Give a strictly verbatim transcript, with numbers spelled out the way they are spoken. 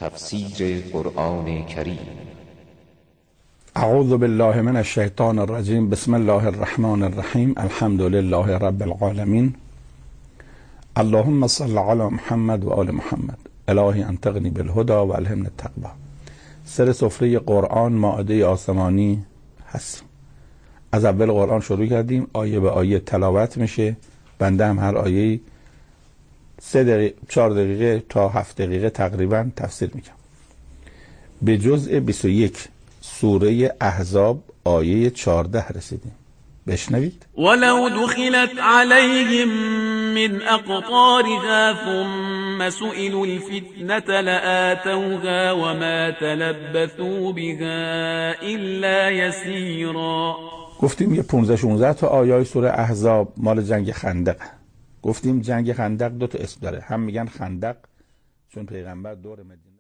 تفسیر قرآن کریم. اعوذ بالله من الشیطان الرجیم. بسم الله الرحمن الرحیم. الحمد لله رب العالمین. اللهم صل علی محمد و آل محمد. الهی انطقنی بالهدى و الهمنی التقوی. سر سفره قرآن مائده آسمانی هست. از اول قرآن شروع کردیم، آیه به آیه تلاوت میشه. بنده هم هر آیه سه دقیقه چهار دقیقه تا هفت دقیقه تقریبا تفسیر میکنم. به جزء بیست و یک سوره احزاب آیه چهارده رسیدیم. بشنوید. ولو دخلت عليهم من أقطارها ثم سئلوا الفتنة لآتوها وما تلبثوا بها إلا يسيرا. گفتیم یه پانزده شانزده تا آیه سوره احزاب مال جنگ خندق. گفتیم جنگ خندق دو تا اسم داره، هم میگن خندق چون پیغمبر دور مدینه